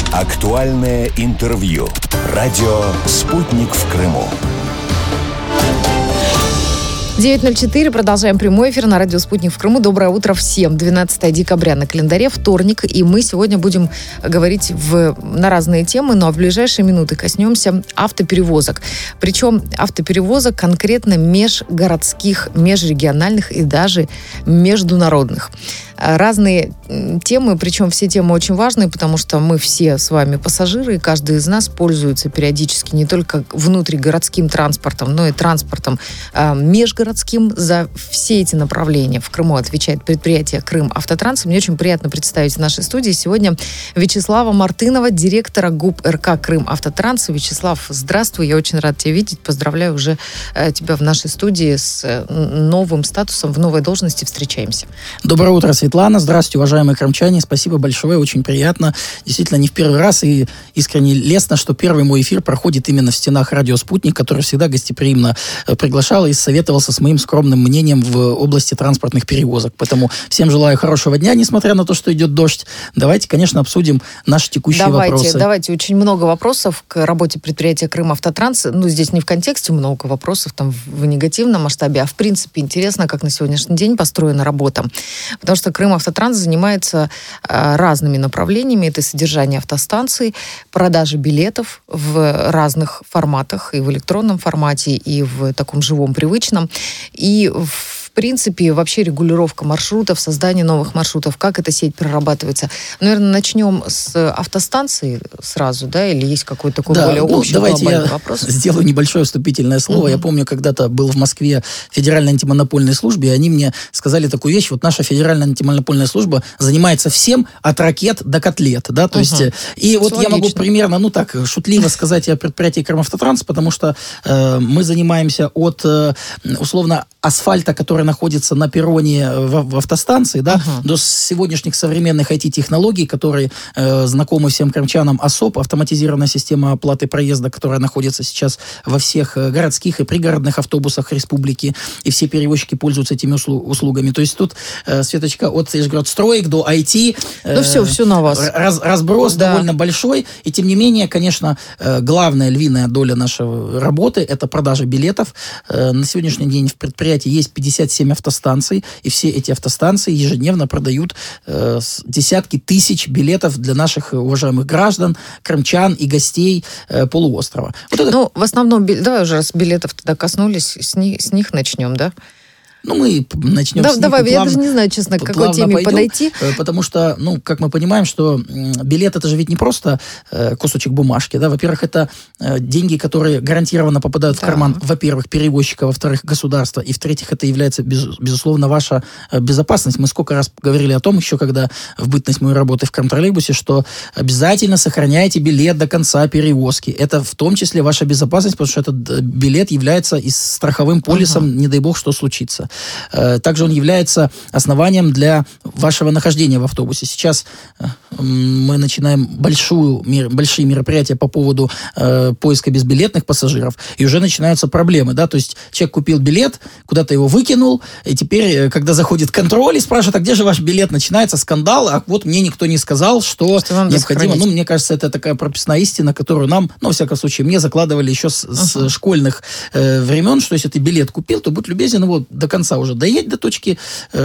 Актуальное интервью. Радио «Спутник» в Крыму. 9:04. Продолжаем прямой эфир на радио «Спутник» в Крыму. Доброе утро всем. 12 декабря на календаре, вторник. И мы сегодня будем говорить на разные темы, но в ближайшие минуты коснемся автоперевозок. Причем автоперевозок конкретно межгородских, межрегиональных и даже международных. Разные темы, причем все темы очень важные, потому что мы все с вами пассажиры, и каждый из нас пользуется периодически не только внутригородским транспортом, но и транспортом межгородским. За все эти направления в Крыму отвечает предприятие «Крымавтотранс». Мне очень приятно представить в нашей студии сегодня Вячеслава Мартынова, директора ГУП РК «Крымавтотранс». Вячеслав, здравствуй, я очень рад тебя видеть. Поздравляю уже тебя в нашей студии с новым статусом, в новой должности. Встречаемся. Доброе утро, Светлана. Здравствуйте, уважаемые крымчане. Спасибо большое, очень приятно. Действительно, не в первый раз, и искренне лестно, что первый мой эфир проходит именно в стенах радио «Спутник», который всегда гостеприимно приглашал и советовался с моим скромным мнением в области транспортных перевозок. Поэтому всем желаю хорошего дня, несмотря на то, что идет дождь. Давайте, конечно, обсудим наши текущие вопросы. Давайте. Очень много вопросов к работе предприятия «Крымавтотранс». Ну, здесь не в контексте много вопросов, там, в негативном масштабе, а в принципе интересно, как на сегодняшний день построена работа. Потому что «Крымавтотранс» занимается разными направлениями. Это содержание автостанций, продажа билетов в разных форматах, и в электронном формате, и в таком живом, привычном. И в принципе, вообще регулировка маршрутов, создание новых маршрутов, как эта сеть прорабатывается. Наверное, начнем с автостанции сразу, да, или есть какой-то такой более общий, глобальный вопрос? Давайте я сделаю небольшое вступительное слово. Я помню, когда-то был в Москве в Федеральной антимонопольной службе, и они мне сказали такую вещь: вот наша Федеральная антимонопольная служба занимается всем от ракет до котлет, да, то есть, и вот я могу примерно, шутливо сказать о предприятии «Крымавтотранс», потому что мы занимаемся от, условно, асфальта, который находится на перроне в автостанции, да, до сегодняшних современных IT-технологий, которые знакомы всем крымчанам. АСОП, автоматизированная система оплаты проезда, которая находится сейчас во всех городских и пригородных автобусах республики, и все перевозчики пользуются этими услугами. То есть тут, Светочка, от строек до IT. Все на вас. Разброс довольно большой, и тем не менее, конечно, главная львиная доля нашей работы – это продажа билетов. На сегодняшний день в предприятии есть 57 автостанций, и все эти автостанции ежедневно продают десятки тысяч билетов для наших уважаемых граждан, крымчан и гостей полуострова. В основном, давай уже раз билетов тогда коснулись, с них начнем, да? Мы начнем с них. Давай, я даже не знаю, честно, к какой теме подойти. Потому что, как мы понимаем, что билет — это же ведь не просто кусочек бумажки, да. Во-первых, это деньги, которые гарантированно попадают в карман, во-первых, перевозчика, во-вторых, государства, и в-третьих, это является, безусловно, ваша безопасность. Мы сколько раз говорили о том, еще когда в бытность моей работы в Крымтроллейбусе, что обязательно сохраняйте билет до конца перевозки. Это в том числе ваша безопасность, потому что этот билет является и страховым полисом, не дай бог, что случится. Также он является основанием для вашего нахождения в автобусе. Сейчас мы начинаем большие мероприятия по поводу поиска безбилетных пассажиров, и уже начинаются проблемы, да, то есть человек купил билет, куда-то его выкинул, и теперь, когда заходит контроль и спрашивает: а где же ваш билет, начинается скандал, а вот мне никто не сказал, что необходимо. Мне кажется, это такая прописная истина, которую нам, во всяком случае, мне закладывали еще с школьных времен, что если ты билет купил, то будь любезен его до конца уже доедь до точки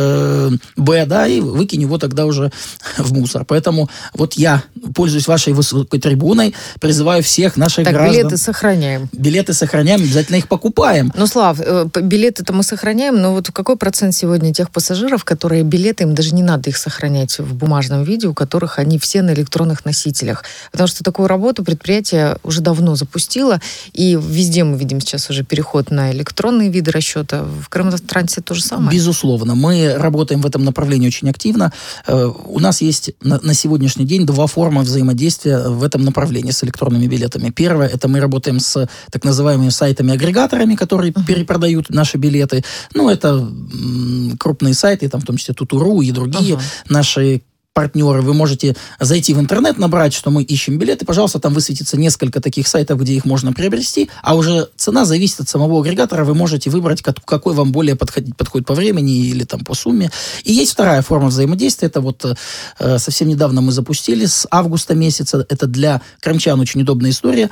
Б, да, и выкинь его тогда уже в мусор. Поэтому вот я пользуюсь вашей высокой трибуной, призываю всех наших граждан. Билеты сохраняем. Билеты сохраняем, обязательно их покупаем. Слав, билеты-то мы сохраняем, но вот какой процент сегодня тех пассажиров, которые билеты, им даже не надо их сохранять в бумажном виде, у которых они все на электронных носителях? Потому что такую работу предприятие уже давно запустило, и везде мы видим сейчас уже переход на электронные виды расчета. В Крымавтотрансе то же самое? Безусловно. Мы работаем в этом направлении очень активно. У нас есть на сегодняшний день 2 формы взаимодействия в этом направлении с электронными билетами. Первое, это мы работаем с так называемыми сайтами-агрегаторами, которые перепродают наши билеты. Это крупные сайты, там, в том числе Тутуру и другие наши партнеры, вы можете зайти в интернет, набрать, что мы ищем билеты, пожалуйста, там высветится несколько таких сайтов, где их можно приобрести, а уже цена зависит от самого агрегатора, вы можете выбрать, какой вам более подходит по времени или там по сумме. И есть вторая форма взаимодействия, это вот совсем недавно мы запустили, с августа месяца, это для крымчан очень удобная история.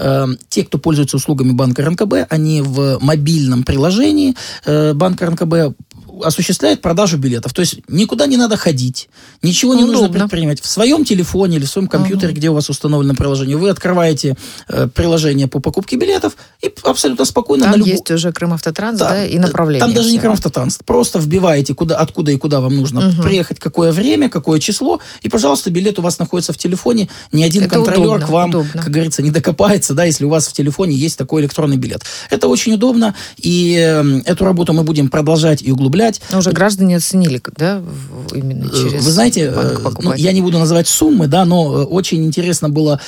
Те, кто пользуется услугами банка РНКБ, они в мобильном приложении банка РНКБ осуществляет продажу билетов. То есть никуда не надо ходить, ничего не нужно предпринимать. В своем телефоне или в своем компьютере, где у вас установлено приложение, вы открываете приложение по покупке билетов и абсолютно спокойно... Там есть уже Крымавтотранс, да, и направление. Там даже не Крымавтотранс. Просто вбиваете, откуда и куда вам нужно приехать, какое время, какое число, и, пожалуйста, билет у вас находится в телефоне. Ни один это контролер к вам, как говорится, не докопается, да, если у вас в телефоне есть такой электронный билет. Это очень удобно, и эту работу мы будем продолжать и углублять. Но уже граждане оценили, да, именно через Вы знаете, я не буду называть суммы, да, но очень интересно было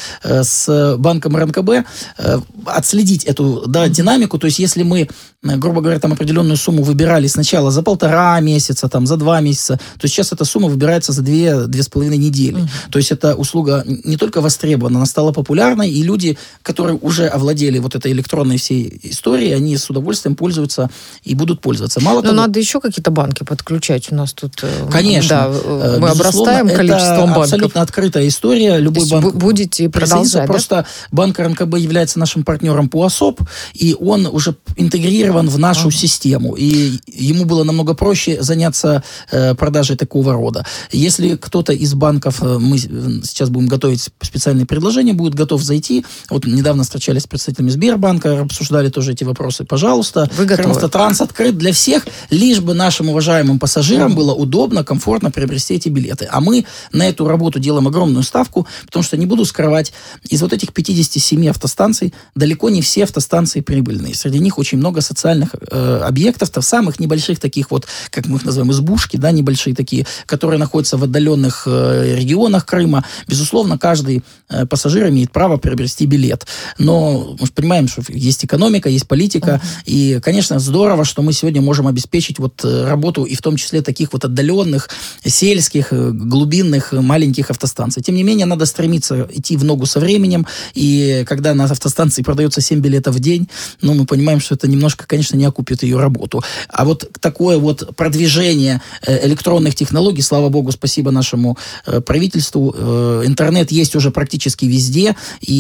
с банком РНКБ отследить эту динамику. То есть, если мы, грубо говоря, там определенную сумму выбирали сначала за 1,5 месяца, там, за 2 месяца, то сейчас эта сумма выбирается за 2-2,5 недели. То есть, эта услуга не только востребована, она стала популярной, и люди, которые уже овладели вот этой электронной всей историей, они с удовольствием пользуются и будут пользоваться. Мало того, надо еще какие-то банки подключать у нас тут. Конечно. Да, мы обрастаем количеством банков. Это абсолютно открытая история. Любой банк будете продолжать, да? Просто банк РНКБ является нашим партнером по ОСОП, и он уже интегрирован в нашу систему. И ему было намного проще заняться продажей такого рода. Если кто-то из банков, мы сейчас будем готовить специальные предложения, будет готов зайти. Вот недавно встречались с представителями Сбербанка, обсуждали тоже эти вопросы. Пожалуйста, Крымавтотранс открыт для всех, лишь бы нашим уважаемым пассажирам было удобно, комфортно приобрести эти билеты. А мы на эту работу делаем огромную ставку, потому что, не буду скрывать, из вот этих 57 автостанций далеко не все автостанции прибыльные. Среди них очень много социальных объектов, самых небольших таких вот, как мы их называем, избушки, да, небольшие такие, которые находятся в отдаленных регионах Крыма. Безусловно, каждый пассажир имеет право приобрести билет. Но мы же понимаем, что есть экономика, есть политика, и, конечно, здорово, что мы сегодня можем обеспечить вот работу и в том числе таких вот отдаленных, сельских, глубинных, маленьких автостанций. Тем не менее, надо стремиться идти в ногу со временем, и когда на автостанции продается 7 билетов в день, мы понимаем, что это немножко, конечно, не окупит ее работу. А вот такое вот продвижение электронных технологий, слава богу, спасибо нашему правительству, интернет есть уже практически везде,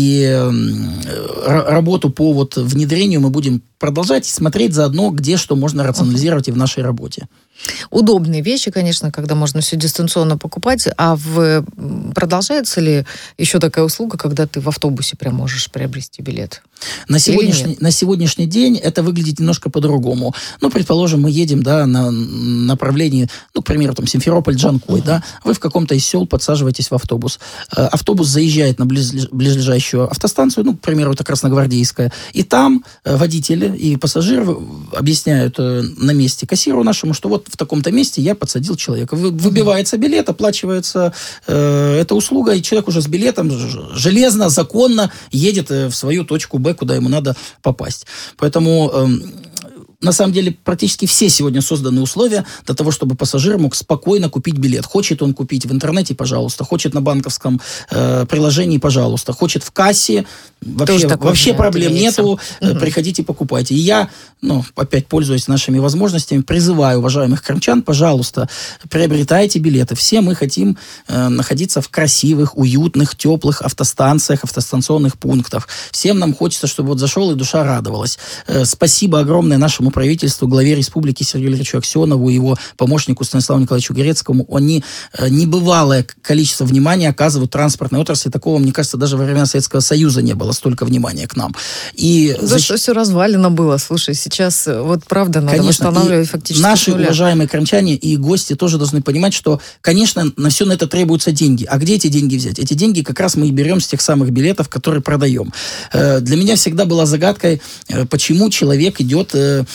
и работу по вот внедрению мы будем продолжать и смотреть заодно, где что можно рационализировать и в нашей работе. Удобные вещи, конечно, когда можно все дистанционно покупать. А продолжается ли еще такая услуга, когда ты в автобусе прям можешь приобрести билет? На сегодняшний день это выглядит немножко по-другому. Предположим, мы едем, да, на направлении, к примеру, там, Симферополь-Джанкой, да, вы в каком-то из сел подсаживаетесь в автобус. Автобус заезжает на близлежащую автостанцию, к примеру, это Красногвардейская, и там водители и пассажиры объясняют на месте кассиру нашему, что вот в таком-то месте я подсадил человека. Выбивается билет, оплачивается эта услуга, и человек уже с билетом железно, законно едет в свою точку Б, куда ему надо попасть. Поэтому на самом деле практически все сегодня созданы условия для того, чтобы пассажир мог спокойно купить билет. Хочет он купить в интернете, пожалуйста. Хочет на банковском приложении, пожалуйста. Хочет в кассе, вообще проблем нету. Приходите, покупайте. И я, опять пользуясь нашими возможностями, призываю уважаемых крымчан, пожалуйста, приобретайте билеты. Все мы хотим находиться в красивых, уютных, теплых автостанциях, автостанционных пунктах. Всем нам хочется, чтобы вот зашел и душа радовалась. Спасибо огромное нашему правительству, главе республики Сергею Валерьевичу Аксенову и его помощнику Станиславу Николаевичу Грецкому. Они небывалое количество внимания оказывают транспортной отрасли. Такого, мне кажется, даже во времена Советского Союза не было столько внимания к нам. Что все развалено было. Слушай, сейчас вот правда надо восстанавливать фактически наши уважаемые крымчане и гости тоже должны понимать, что, конечно, на все на это требуются деньги. А где эти деньги взять? Эти деньги как раз мы и берем с тех самых билетов, которые продаем. Для меня всегда была загадкой, почему человек идет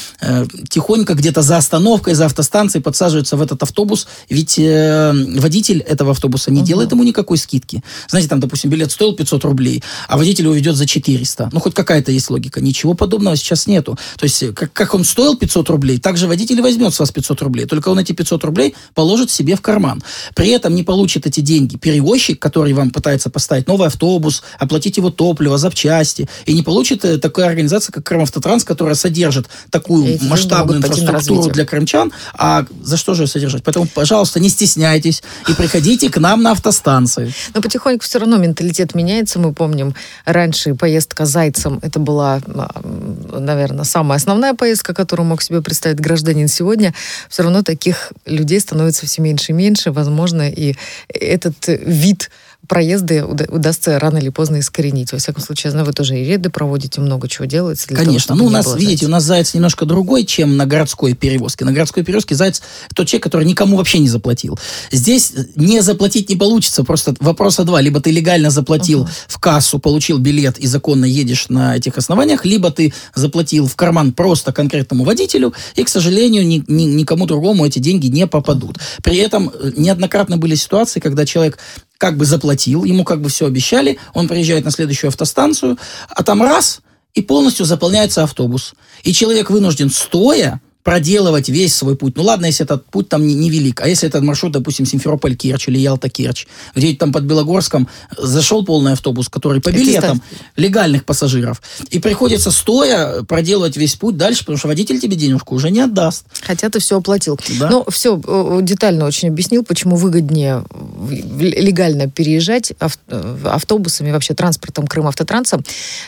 тихонько где-то за остановкой, за автостанцией подсаживаются в этот автобус, ведь водитель этого автобуса не делает ему никакой скидки. Знаете, там, допустим, билет стоил 500 рублей, а водитель его ведет за 400. Ну, хоть какая-то есть логика. Ничего подобного сейчас нету. То есть, как он стоил 500 рублей, так же водитель возьмет с вас 500 рублей. Только он эти 500 рублей положит себе в карман. При этом не получит эти деньги перевозчик, который вам пытается поставить новый автобус, оплатить его топливо, запчасти. И не получит такая организация, как Крымавтотранс, которая содержит такую масштабную инфраструктуру для крымчан. А за что же ее содержать? Поэтому, пожалуйста, не стесняйтесь и приходите к нам на автостанции. Но потихоньку все равно менталитет меняется. Мы помним, раньше поездка зайцем, это была, наверное, самая основная поездка, которую мог себе представить гражданин. Сегодня все равно таких людей становится все меньше и меньше. Возможно, и этот вид проезды удастся рано или поздно искоренить. Во всяком случае, я знаю, вы тоже и рейды проводите, много чего делается. Конечно. У нас, видите, у нас заяц немножко другой, чем на городской перевозке. На городской перевозке заяц тот человек, который никому вообще не заплатил. Здесь не заплатить не получится. Просто вопроса два. Либо ты легально заплатил в кассу, получил билет и законно едешь на этих основаниях, либо ты заплатил в карман просто конкретному водителю, и, к сожалению, никому другому эти деньги не попадут. При этом неоднократно были ситуации, когда человек как бы заплатил, ему как бы все обещали, он приезжает на следующую автостанцию, а там раз, и полностью заполняется автобус. И человек вынужден стоя проделывать весь свой путь. Ну ладно, если этот путь там не велик, а если этот маршрут, допустим, Симферополь-Керчь или Ялта-Керчь, где там под Белогорском зашел полный автобус, который по билетам легальных пассажиров, и приходится стоя проделывать весь путь дальше, потому что водитель тебе денежку уже не отдаст. Хотя ты все оплатил. Да. Но все детально очень объяснил, почему выгоднее легально переезжать автобусами, вообще транспортом Крымавтотранса.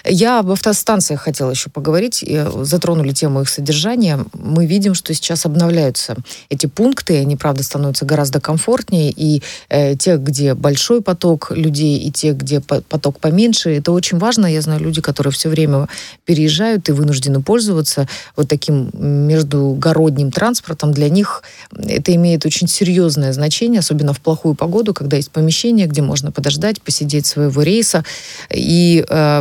Я об автостанциях хотела еще поговорить. Затронули тему их содержания. Мы видим, что сейчас обновляются эти пункты, они, правда, становятся гораздо комфортнее, и те, где большой поток людей, и те, где поток поменьше, это очень важно. Я знаю люди, которые все время переезжают и вынуждены пользоваться вот таким междугородним транспортом. Для них это имеет очень серьезное значение, особенно в плохую погоду, когда есть помещение, где можно подождать, посидеть своего рейса, и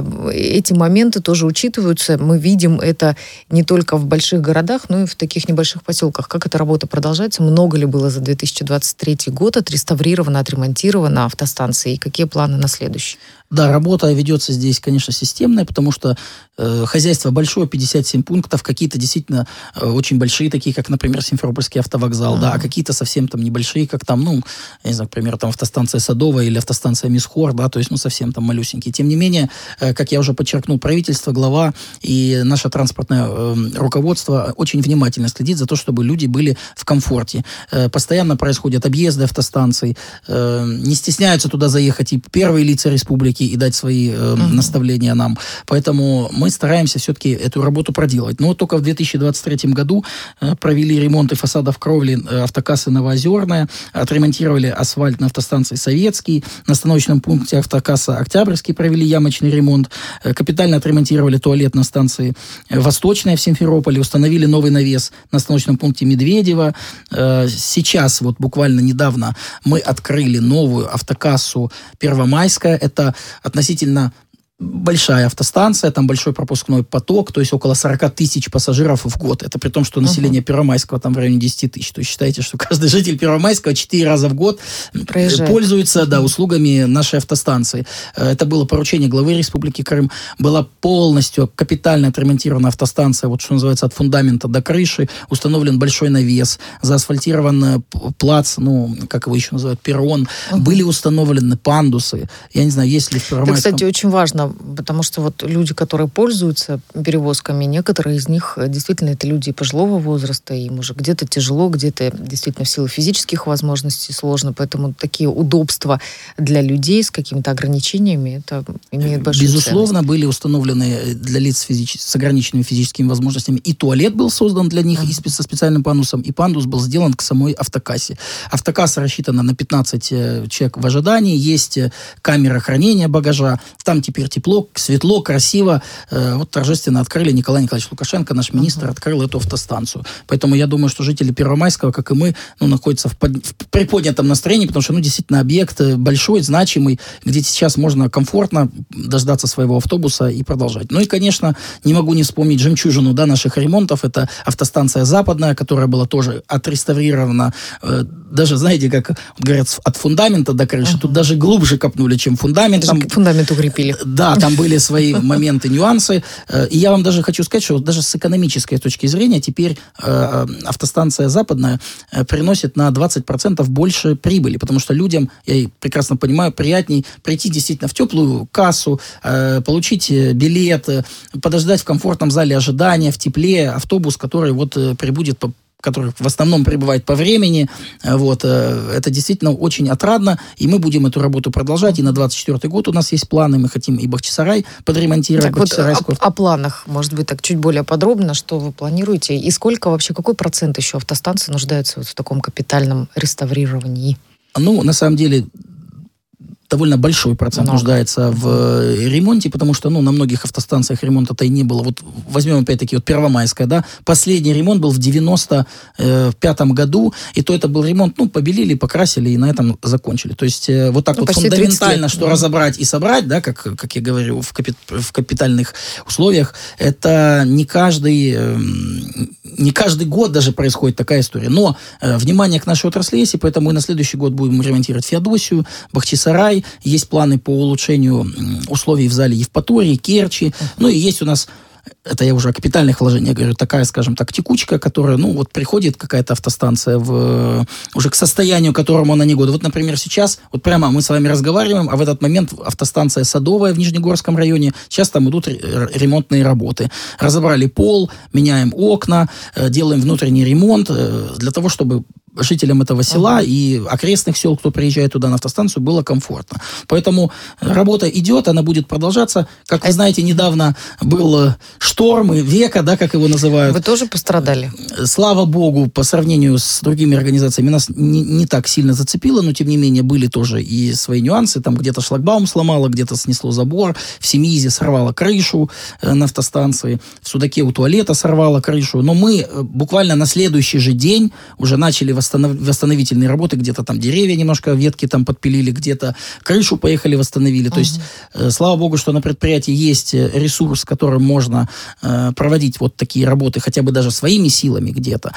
эти моменты тоже учитываются. Мы видим это не только в больших городах, но и в таких небольших поселках. Как эта работа продолжается? Много ли было за 2023 год отреставрировано, отремонтировано автостанции? И какие планы на следующий? Да, работа ведется здесь, конечно, системная, потому что хозяйство большое, 57 пунктов, какие-то действительно очень большие, такие, как, например, Симферопольский автовокзал, да, а какие-то совсем там небольшие, как там, ну, я не знаю, к примеру, там автостанция Садовая или автостанция Мисхор, да, то есть, ну, совсем там малюсенькие. Тем не менее, как я уже подчеркнул, правительство, глава и наше транспортное руководство очень внимательно следит за то, чтобы люди были в комфорте. Постоянно происходят объезды автостанций, не стесняются туда заехать и первые лица республики, и дать свои наставления нам. Поэтому мы стараемся все-таки эту работу проделать. Но только в 2023 году провели ремонты фасадов кровли автокассы Новоозерная, отремонтировали асфальт на автостанции Советский, на остановочном пункте автокасса Октябрьский провели ямочный ремонт, капитально отремонтировали туалет на станции Восточная в Симферополе, установили новый навес на остановочном пункте Медведево. Сейчас, вот буквально недавно, мы открыли новую автокассу Первомайская. Это относительно большая автостанция, там большой пропускной поток, то есть около 40 тысяч пассажиров в год. Это при том, что население Первомайского там в районе 10 тысяч. То есть считайте, что каждый житель Первомайского 4 раза в год пользуется услугами нашей автостанции. Это было поручение главы Республики Крым. Была полностью капитально отремонтирована автостанция, вот что называется, от фундамента до крыши. Установлен большой навес, заасфальтирован плац, ну, как его еще называют, перрон. Были установлены пандусы. Я не знаю, есть ли в Первомайском... Это, кстати, очень важно, потому что вот люди, которые пользуются перевозками, некоторые из них действительно это люди пожилого возраста, им уже где-то тяжело, где-то действительно в силу физических возможностей сложно, поэтому такие удобства для людей с какими-то ограничениями, это имеет большую Безусловно, ценность. были установлены для лиц с ограниченными физическими возможностями, и туалет был создан для них со специальным пандусом, и пандус был сделан к самой автокассе. Автокасса рассчитана на 15 человек в ожидании, есть камера хранения багажа, там теперь тепло, светло, красиво. Вот торжественно открыли Николай Николаевич Лукашенко, наш министр, открыл эту автостанцию. Поэтому я думаю, что жители Первомайского, как и мы, находятся в приподнятом настроении, потому что, действительно, объект большой, значимый, где сейчас можно комфортно дождаться своего автобуса и продолжать. Ну и, конечно, не могу не вспомнить жемчужину, наших ремонтов. Это автостанция Западная, которая была тоже отреставрирована. Даже, знаете, как говорят, от фундамента до крыши. Тут даже глубже копнули, чем фундамент. Там, фундамент укрепили. Да, там были свои моменты, нюансы. И я вам даже хочу сказать, что даже с экономической точки зрения теперь автостанция Западная приносит на 20% больше прибыли, потому что людям, я прекрасно понимаю, приятней прийти действительно в теплую кассу, получить билет, подождать в комфортном зале ожидания, в тепле, автобус, который прибудет который в основном прибывает по времени. Это действительно очень отрадно, и мы будем эту работу продолжать. И на 2024 год у нас есть планы. Мы хотим и Бахчисарай подремонтировать. Так о планах, может быть, так чуть более подробно, что вы планируете, и сколько вообще, какой процент еще автостанций нуждается в таком капитальном реставрировании? На самом деле, довольно большой процент нуждается в ремонте, потому что, на многих автостанциях ремонта-то и не было. Возьмем, опять-таки, Первомайская, Последний ремонт был в 95-м году, и то это был ремонт, побелили, покрасили, и на этом закончили. То есть, фундаментально, что разобрать и собрать, как я говорю, в капитальных условиях, это не каждый год даже происходит такая история. Но внимание к нашей отрасли есть, и поэтому мы на следующий год будем ремонтировать Феодосию, Бахчисарай. Есть планы по улучшению условий в зале Евпатории, Керчи. И есть у нас, это я уже о капитальных вложениях говорю, такая, скажем так, текучка, которая, приходит какая-то автостанция уже к состоянию, которому она не годна. Например, сейчас, прямо мы с вами разговариваем, а в этот момент автостанция Садовая в Нижнегорском районе, сейчас там идут ремонтные работы. Разобрали пол, меняем окна, делаем внутренний ремонт для того, чтобы жителям этого села и окрестных сел, кто приезжает туда на автостанцию, было комфортно. Поэтому работа идет, она будет продолжаться. Как вы знаете, недавно был шторм века, как его называют. Вы тоже пострадали? Слава богу, по сравнению с другими организациями, нас не так сильно зацепило, но тем не менее были тоже и свои нюансы. Там где-то шлагбаум сломало, где-то снесло забор, в Семиизе сорвало крышу на автостанции, в Судаке у туалета сорвало крышу. Но мы буквально на следующий же день уже начали восстановительные работы, где-то там деревья немножко, ветки там подпилили, где-то крышу поехали восстановили. То есть, слава богу, что на предприятии есть ресурс, которым можно проводить такие работы, хотя бы даже своими силами где-то.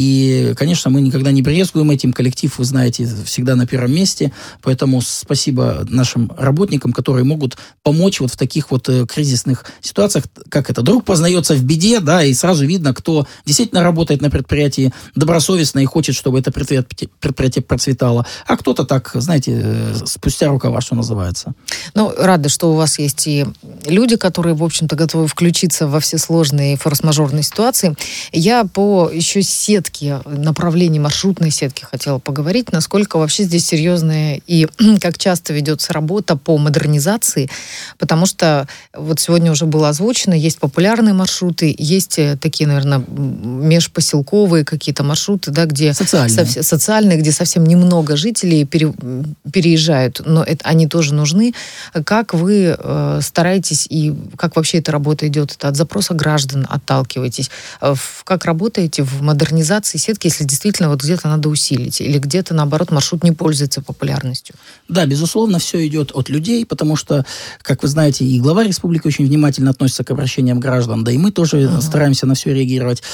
И, конечно, мы никогда не брезгуем этим. Коллектив, вы знаете, всегда на первом месте. Поэтому спасибо нашим работникам, которые могут помочь в таких кризисных ситуациях. Как это? Друг познается в беде, и сразу видно, кто действительно работает на предприятии добросовестно и хочет, чтобы это предприятие процветало. А кто-то так, знаете, спустя рукава, что называется. Рада, что у вас есть и люди, которые, в общем-то, готовы включиться во все сложные форс-мажорные ситуации. Я по еще сетке, направлении маршрутной сетки хотела поговорить, насколько вообще здесь серьезная и как часто ведется работа по модернизации, потому что сегодня уже было озвучено, есть популярные маршруты, есть такие, наверное, межпоселковые какие-то маршруты, где социальные, где совсем немного жителей переезжают, но они тоже нужны. Как вы стараетесь и как вообще эта работа идет? Это от запроса граждан отталкиваетесь? Как работаете в модернизации сетки, если действительно где-то надо усилить или где-то, наоборот, маршрут не пользуется популярностью? Да, безусловно, все идет от людей, потому что, как вы знаете, и глава республики очень внимательно относится к обращениям граждан, да и мы тоже стараемся на все реагировать.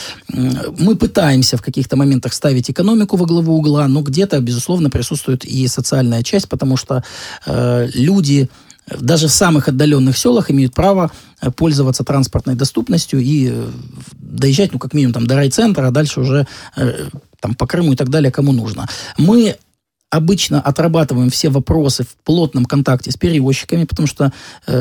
Мы пытаемся в каких-то моментах ставить экономику во главу угла, но где-то, безусловно, присутствует и социальная часть, потому что люди даже в самых отдаленных селах имеют право пользоваться транспортной доступностью и доезжать, как минимум, до райцентра, а дальше уже по Крыму и так далее, кому нужно. Мы обычно отрабатываем все вопросы в плотном контакте с перевозчиками, потому что,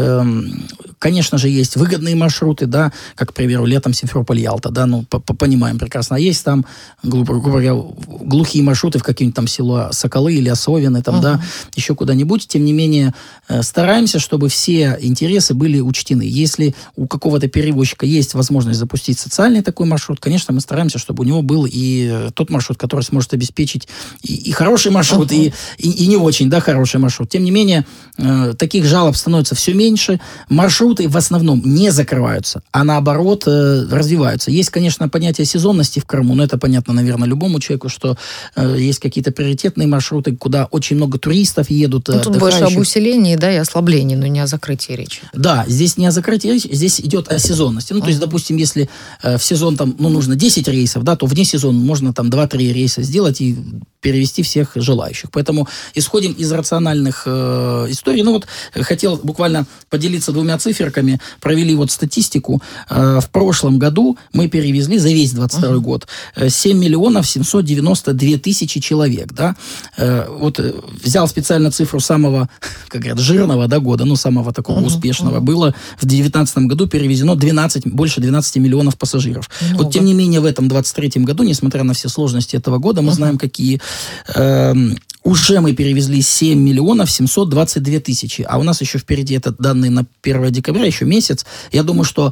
конечно же, есть выгодные маршруты, как, к примеру, летом Симферополь-Ялта, понимаем прекрасно. А есть там, грубо говоря, глухие маршруты в какие-нибудь там села Соколы или Осовины, еще куда-нибудь. Тем не менее, стараемся, чтобы все интересы были учтены. Если у какого-то перевозчика есть возможность запустить социальный такой маршрут, конечно, мы стараемся, чтобы у него был и тот маршрут, который сможет обеспечить и хороший маршрут, маршрут и не очень, да, хороший маршрут. Тем не менее, таких жалоб становится все меньше. Маршруты в основном не закрываются, а наоборот развиваются. Есть, конечно, понятие сезонности в Крыму, но это понятно, наверное, любому человеку, что есть какие-то приоритетные маршруты, куда очень много туристов едут. Тут больше об усилении, да, и ослаблении, но не о закрытии речи. Да, здесь не о закрытии речи, здесь идет о сезонности. Ну, то есть, допустим, если в сезон там, нужно 10 рейсов, да, то вне сезона можно там 2-3 рейса сделать и перевести всех желающих. Поэтому исходим из рациональных историй. Ну вот, хотел буквально поделиться 2 циферками. Провели вот статистику. В прошлом году мы перевезли за весь 22 год 7 миллионов 792 тысячи человек, да. Вот взял специально цифру самого, как говорят, жирного, да, года, ну, самого такого успешного. Было в 2019 году перевезено больше 12 миллионов пассажиров. Много. Вот, тем не менее, в этом 23 году, несмотря на все сложности этого года, мы знаем, какие уже мы перевезли 7 миллионов 722 тысячи. А у нас еще впереди, это данные на 1 декабря, еще месяц. Я думаю, что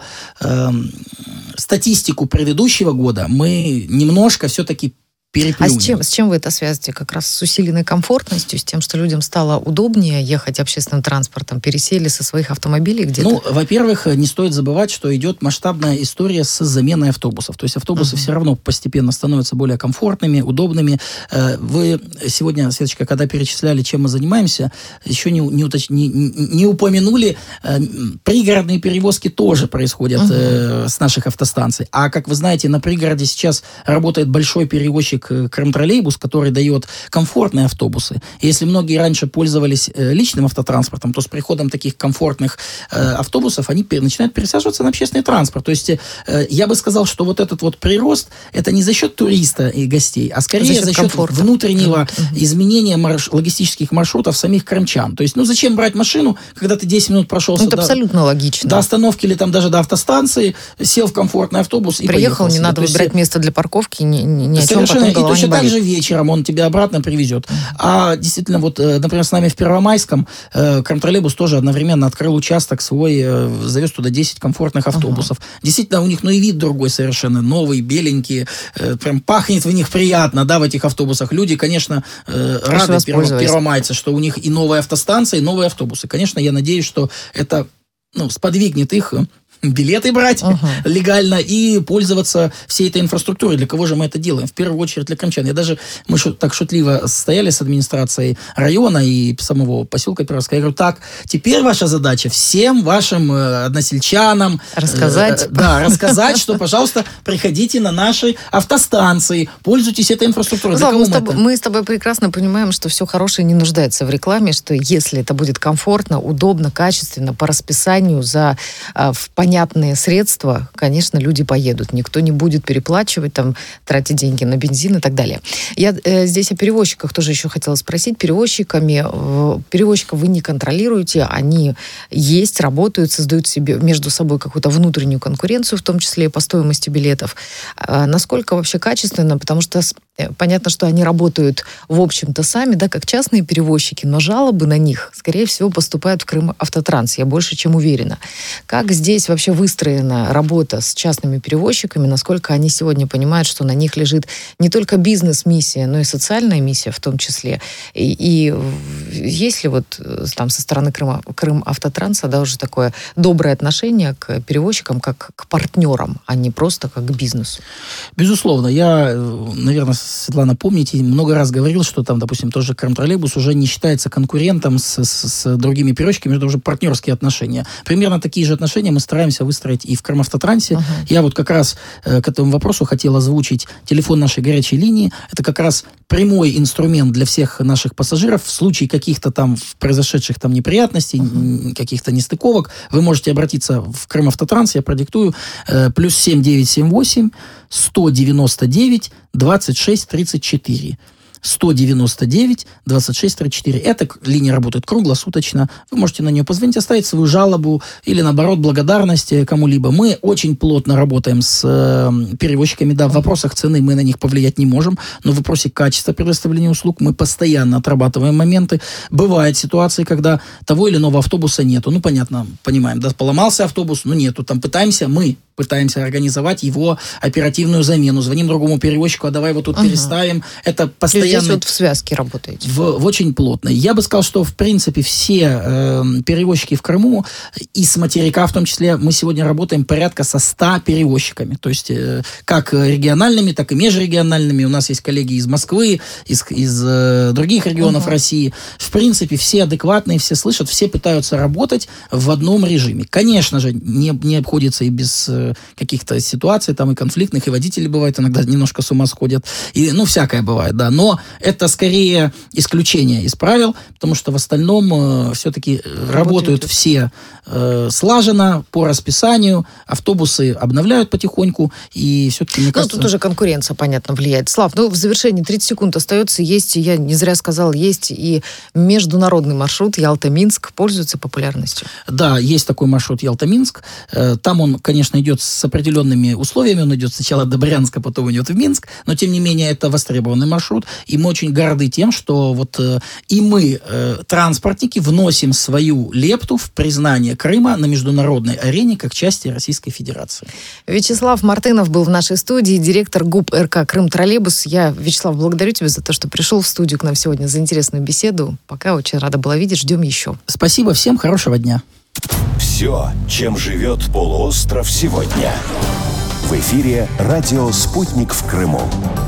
статистику предыдущего года мы немножко все-таки переплюнем. А с чем вы это связываете? Как раз с усиленной комфортностью, с тем, что людям стало удобнее ехать общественным транспортом, пересели со своих автомобилей где-то? Ну, во-первых, не стоит забывать, что идет масштабная история с заменой автобусов. То есть автобусы все равно постепенно становятся более комфортными, удобными. Вы сегодня, Светочка, когда перечисляли, чем мы занимаемся, еще не упомянули, пригородные перевозки тоже происходят с наших автостанций. А, как вы знаете, на пригороде сейчас работает большой перевозчик Крымтроллейбус, который дает комфортные автобусы. Если многие раньше пользовались личным автотранспортом, то с приходом таких комфортных автобусов они начинают пересаживаться на общественный транспорт. То есть я бы сказал, что вот этот вот прирост, это не за счет туриста и гостей, а скорее за счет внутреннего изменения логистических маршрутов самих крымчан. То есть, зачем брать машину, когда ты 10 минут прошелся это абсолютно логично. До остановки или там даже до автостанции, сел в комфортный автобус и приехал, не надо выбирать место для парковки, ни о чем потом. И точно так же вечером он тебя обратно привезет. А действительно, вот, например, с нами в Первомайском Крымтроллейбус тоже одновременно открыл участок свой, завез туда 10 комфортных автобусов. Действительно, у них, и вид другой совершенно, новый, беленький, прям пахнет в них приятно, да, в этих автобусах. Люди, конечно, рады первомайцы, что у них и новая автостанция, и новые автобусы. Конечно, я надеюсь, что это, сподвигнет их билеты брать легально и пользоваться всей этой инфраструктурой. Для кого же мы это делаем? В первую очередь для крымчан. Мы так шутливо стояли с администрацией района и самого поселка Перовского. Я говорю, так, теперь ваша задача всем вашим односельчанам рассказать, что, пожалуйста, приходите на наши автостанции, пользуйтесь этой инфраструктурой. Мы с тобой прекрасно понимаем, что все хорошее не нуждается в рекламе, что если это будет комфортно, удобно, качественно, по расписанию, в понятные средства, конечно, люди поедут. Никто не будет переплачивать, тратить деньги на бензин и так далее. Я здесь о перевозчиках тоже еще хотела спросить. Перевозчиков вы не контролируете, они есть, работают, создают себе между собой какую-то внутреннюю конкуренцию, в том числе и по стоимости билетов. Насколько вообще качественно? Потому что понятно, что они работают, в общем-то, сами, да, как частные перевозчики, но жалобы на них, скорее всего, поступают в Крымавтотранс. Я больше чем уверена. Как здесь вообще выстроена работа с частными перевозчиками? Насколько они сегодня понимают, что на них лежит не только бизнес-миссия, но и социальная миссия в том числе? И есть ли там со стороны Крымавтотранса, да, уже такое доброе отношение к перевозчикам как к партнерам, а не просто как к бизнесу? Безусловно. Я, наверное, Светлана, помните, много раз говорил, что там, допустим, тоже Крымтроллейбус уже не считается конкурентом с другими перевозчиками, это уже партнерские отношения. Примерно такие же отношения мы стараемся выстроить и в Крымавтотрансе. Я вот как раз к этому вопросу хотел озвучить телефон нашей горячей линии. Это как раз прямой инструмент для всех наших пассажиров. В случае каких-то там произошедших там неприятностей, каких-то нестыковок, вы можете обратиться в Крымавтотранс, я продиктую, +7 978 199 26 34. 199 26 34. Эта линия работает круглосуточно. Вы можете на нее позвонить, оставить свою жалобу или, наоборот, благодарность кому-либо. Мы очень плотно работаем с перевозчиками. Да, в вопросах цены мы на них повлиять не можем, но в вопросе качества предоставления услуг мы постоянно отрабатываем моменты. Бывают ситуации, когда того или иного автобуса нету. Понятно, понимаем, да, поломался автобус, нету. Там пытаемся мы пытаемся организовать его оперативную замену. Звоним другому перевозчику, а давай вот тут переставим. Это постоянно... Здесь вот в связке работаете. В очень плотно. Я бы сказал, что, в принципе, все перевозчики в Крыму, и с материка в том числе, мы сегодня работаем порядка со 100 перевозчиками. То есть, как региональными, так и межрегиональными. У нас есть коллеги из Москвы, из других регионов России. В принципе, все адекватные, все слышат, все пытаются работать в одном режиме. Конечно же, не обходится и без каких-то ситуаций, там и конфликтных, и водители бывают иногда немножко с ума сходят. И, всякое бывает, да. Но это скорее исключение из правил, потому что в остальном все-таки работают все слаженно, по расписанию, автобусы обновляют потихоньку, и все-таки, мне кажется... тут уже конкуренция, понятно, влияет. Слав, в завершении 30 секунд остается. Есть, я не зря сказал, есть и международный маршрут Ялта-Минск, пользуется популярностью. Да, есть такой маршрут Ялта-Минск. Там он, конечно, идет с определенными условиями. Он идет сначала до Брянска, потом идет в Минск. Но, тем не менее, это востребованный маршрут. И мы очень горды тем, что и мы, транспортники, вносим свою лепту в признание Крыма на международной арене как части Российской Федерации. Вячеслав Мартынов был в нашей студии, директор ГУП РК «Крым Троллейбус». Я, Вячеслав, благодарю тебя за то, что пришел в студию к нам сегодня за интересную беседу. Пока очень рада была видеть. Ждем еще. Спасибо всем. Хорошего дня. Все, чем живет полуостров сегодня. В эфире радио «Спутник в Крыму».